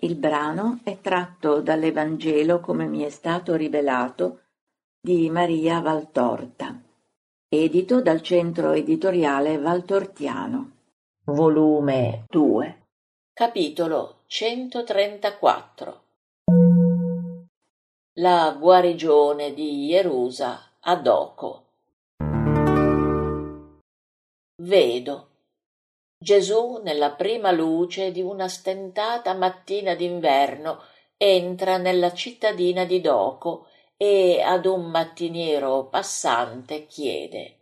Il brano è tratto dall'Evangelo come mi è stato rivelato di Maria Valtorta, edito dal Centro Editoriale Valtortiano. Volume 2, capitolo 134. La guarigione di Ierusa a Doco. Vedo. Gesù, nella prima luce di una stentata mattina d'inverno, entra nella cittadina di Doco e ad un mattiniero passante chiede: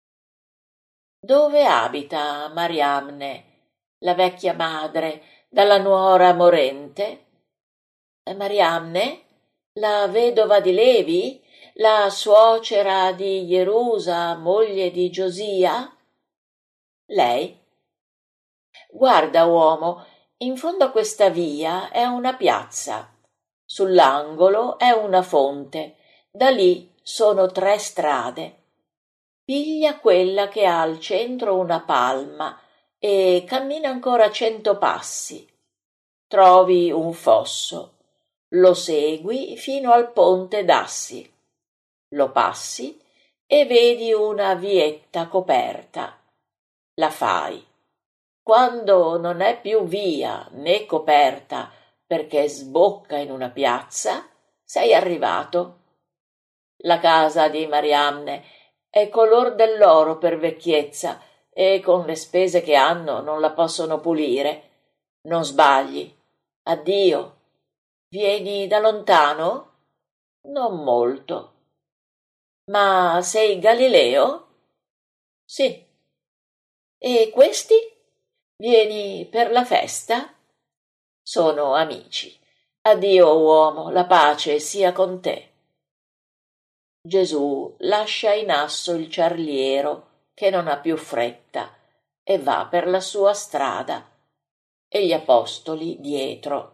«Dove abita Mariamne, la vecchia madre, dalla nuora morente?» «Mariamne, la vedova di Levi, la suocera di Ierusa, moglie di Giosia?» «Lei?» «Guarda, uomo, in fondo a questa via è una piazza, sull'angolo è una fonte, da lì sono 3 strade. Piglia quella che ha al centro una palma e cammina ancora 100 passi. Trovi un fosso, lo segui fino al ponte d'Assi, lo passi e vedi una vietta coperta. La fai. Quando non è più via né coperta perché sbocca in una piazza, sei arrivato. La casa di Mariamne è color dell'oro per vecchiezza e con le spese che hanno non la possono pulire. Non sbagli. Addio. Vieni da lontano? Non molto. Ma sei Galileo? Sì. E questi? Vieni per la festa? Sono amici. Addio, uomo, la pace sia con te. Gesù lascia in asso il ciarliero, che non ha più fretta, e va per la sua strada, e gli apostoli dietro.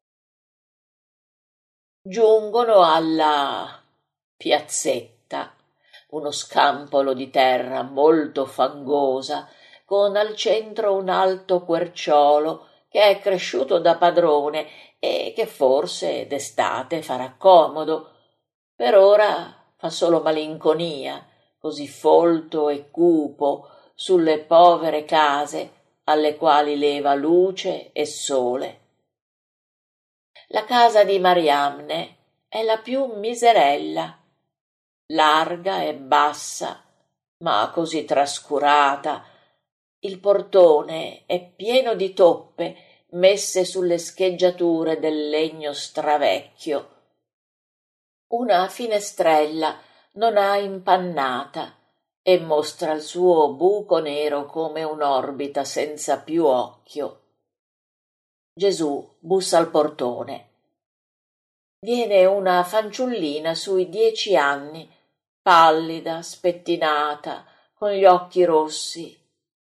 Giungono alla piazzetta, uno scampolo di terra molto fangosa, con al centro un alto querciolo che è cresciuto da padrone e che forse d'estate farà comodo. Per ora fa solo malinconia, così folto e cupo sulle povere case alle quali leva luce e sole. La casa di Mariamne è la più miserella, larga e bassa, ma così trascurata. Il portone è pieno di toppe messe sulle scheggiature del legno stravecchio. Una finestrella non ha impannata e mostra il suo buco nero come un'orbita senza più occhio. Gesù bussa al portone. Viene una fanciullina sui 10 anni, pallida, spettinata, con gli occhi rossi.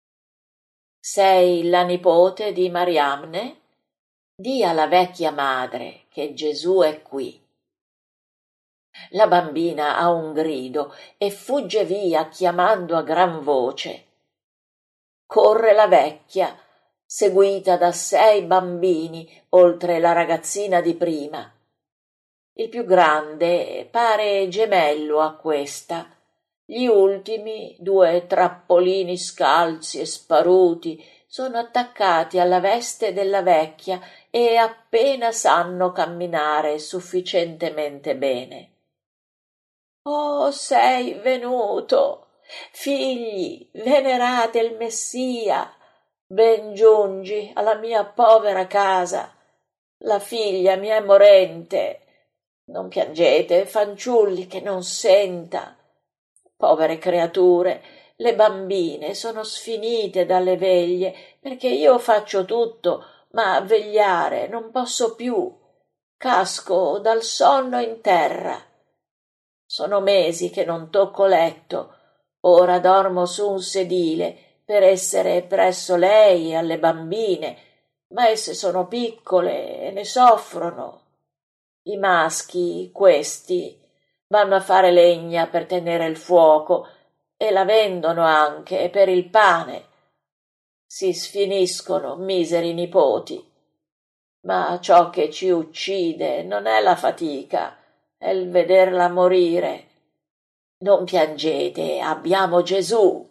«Sei la nipote di Mariamne? Dì alla vecchia madre che Gesù è qui». La bambina ha un grido e fugge via chiamando a gran voce. Corre la vecchia, seguita da 6 bambini, oltre la ragazzina di prima. Il più grande pare gemello a questa. Gli ultimi 2 trappolini scalzi e sparuti sono attaccati alla veste della vecchia e appena sanno camminare sufficientemente bene. «Oh, sei venuto! Figli, venerate il Messia! Ben giungi alla mia povera casa! La figlia mi è morente! Non piangete, fanciulli, che non senta! Povere creature, le bambine sono sfinite dalle veglie, perché io faccio tutto, ma a vegliare non posso più. Casco dal sonno in terra. Sono mesi che non tocco letto, ora dormo su un sedile per essere presso lei e alle bambine, ma esse sono piccole e ne soffrono. I maschi, questi, vanno a fare legna per tenere il fuoco e la vendono anche per il pane. Si sfiniscono, miseri nipoti. ma ciò che ci uccide non è la fatica, è il vederla morire. Non piangete, abbiamo Gesù.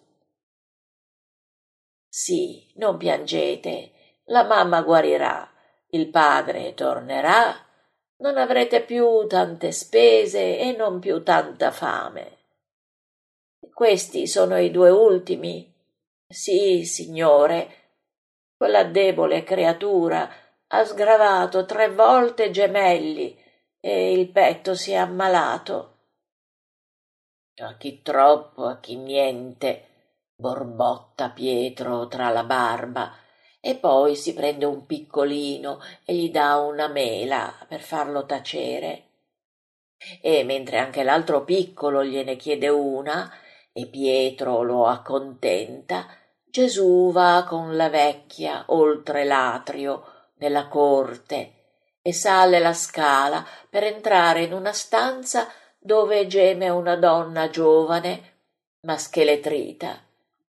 Sì, non piangete, la mamma guarirà, il padre tornerà, non avrete più tante spese e non più tanta fame. Questi sono i due ultimi. Sì, signore, quella debole creatura ha sgravato 3 volte gemelli e il petto si è ammalato. A chi troppo, a chi niente, borbotta Pietro tra la barba, e poi si prende un piccolino e gli dà una mela per farlo tacere. E mentre anche l'altro piccolo gliene chiede una e Pietro lo accontenta, Gesù va con la vecchia oltre l'atrio nella corte e sale la scala per entrare in una stanza dove geme una donna giovane ma scheletrita.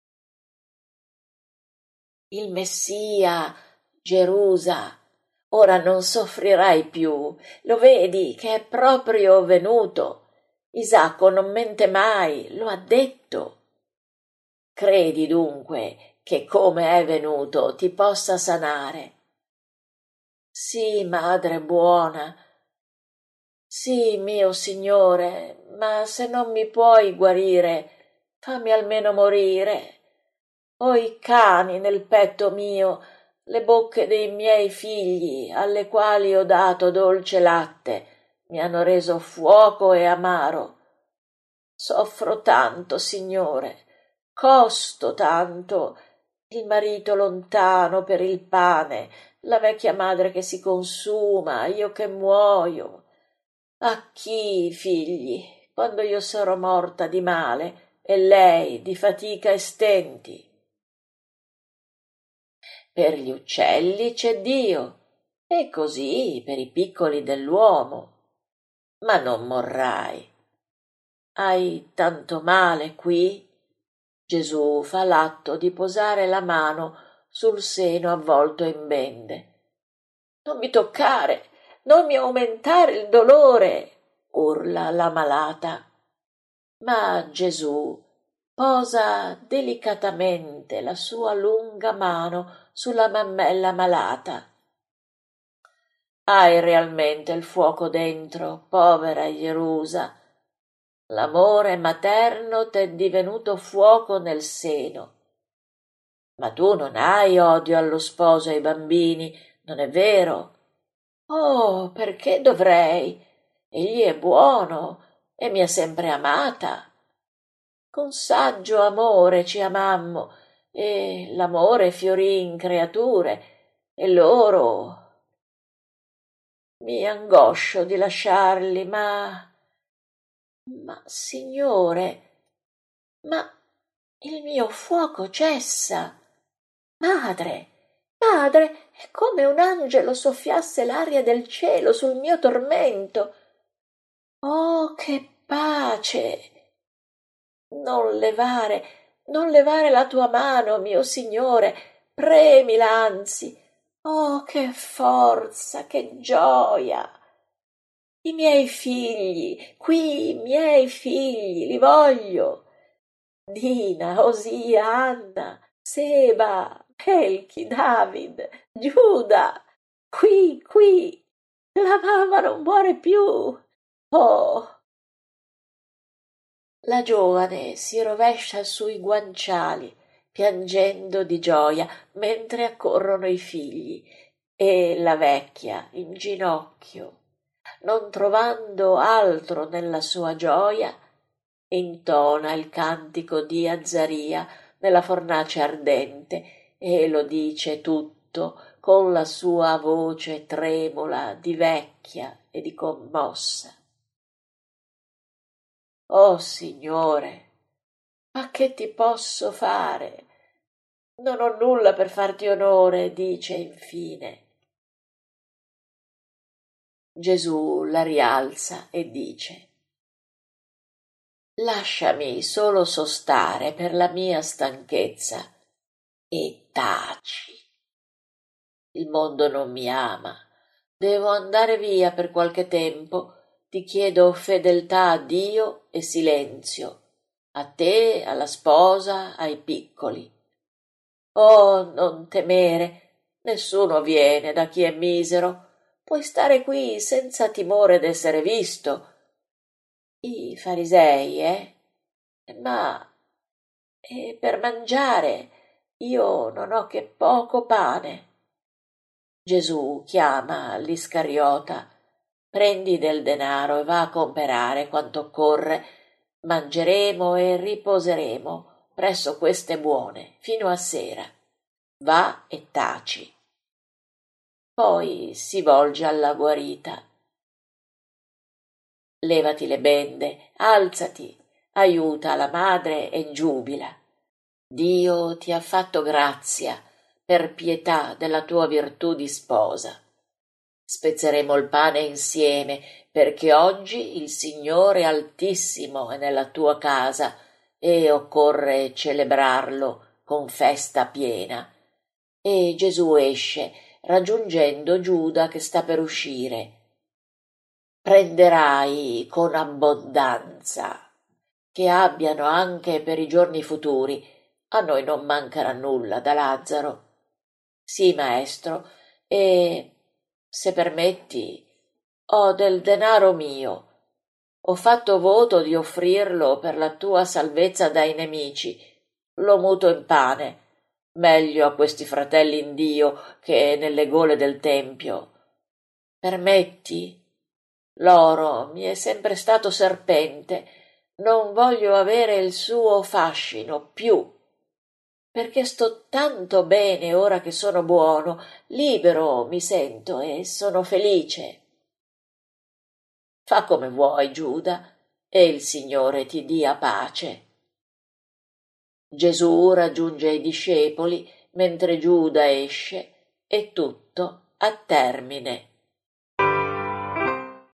Il Messia, Gerusa, ora non soffrirai più, lo vedi che è proprio venuto. Isacco non mente mai, lo ha detto. Credi dunque che come è venuto ti possa sanare. Sì, madre buona, sì, mio Signore, ma se non mi puoi guarire, fammi almeno morire. Ho i cani nel petto mio, le bocche dei miei figli, alle quali ho dato dolce latte, mi hanno reso fuoco e amaro. Soffro tanto, Signore, costo tanto, il marito lontano per il pane, la vecchia madre che si consuma, io che muoio. A chi, figli, quando io sarò morta di male e lei di fatica e stenti? Per gli uccelli c'è Dio, e così per i piccoli dell'uomo. Ma non morrai. Hai tanto male qui? Gesù fa l'atto di posare la mano sul seno avvolto in bende. Non mi toccare, non mi aumentare il dolore, urla la malata. Ma Gesù posa delicatamente la sua lunga mano sulla mammella malata. Hai realmente il fuoco dentro, povera Gerusa. L'amore materno t'è divenuto fuoco nel seno. Ma tu non hai odio allo sposo e ai bambini, non è vero? Oh, perché dovrei? Egli è buono e mi ha sempre amata. Con saggio amore ci amammo e l'amore fiorì in creature e loro. Mi angoscio di lasciarli, ma signore, ma il mio fuoco cessa. Madre, madre, è come un angelo soffiasse l'aria del cielo sul mio tormento. Oh, che pace! Non levare la tua mano, mio Signore, premila anzi. Oh, che forza, che gioia! I miei figli, qui i miei figli, li voglio. Dina, Osia, Anna, Seba, Elchi, David, Giuda, qui, la mamma non muore più. Oh! La giovane si rovescia sui guanciali, piangendo di gioia, mentre accorrono i figli, e la vecchia, in ginocchio, non trovando altro nella sua gioia, intona il cantico di Azzaria nella fornace ardente e lo dice tutto con la sua voce tremula di vecchia e di commossa. Oh Signore, ma che ti posso fare? Non ho nulla per farti onore, dice infine. Gesù la rialza e dice: lasciami solo sostare per la mia stanchezza e taci. Il mondo non mi ama, Devo andare via per qualche tempo. Ti chiedo fedeltà a Dio e silenzio, a te, alla sposa, ai piccoli. Oh, non temere, nessuno viene da chi è misero. Puoi stare qui senza timore d'essere visto. I farisei, Ma per mangiare io non ho che poco pane. Gesù chiama l'Iscariota: prendi del denaro e va a comperare quanto occorre. Mangeremo e riposeremo presso queste buone fino a sera. Va e taci. Poi si volge alla guarita. Levati le bende, alzati, aiuta la madre e giubila. Dio ti ha fatto grazia per pietà della tua virtù di sposa. Spezzeremo il pane insieme, perché oggi il Signore Altissimo è nella tua casa e occorre celebrarlo con festa piena. E Gesù esce, raggiungendo Giuda che sta per uscire. Prenderai con abbondanza, che abbiano anche per i giorni futuri. A noi non mancherà nulla da Lazzaro. Sì, maestro, e se permetti, ho del denaro mio. Ho fatto voto di offrirlo per la tua salvezza dai nemici. Lo muto in pane, meglio a questi fratelli in Dio che nelle gole del tempio. Permetti? L'oro mi è sempre stato serpente. Non voglio avere il suo fascino più, perché sto tanto bene ora che sono buono, libero mi sento e sono felice. Fa come vuoi, Giuda, e il Signore ti dia pace. Gesù raggiunge i discepoli mentre Giuda esce e tutto a termine.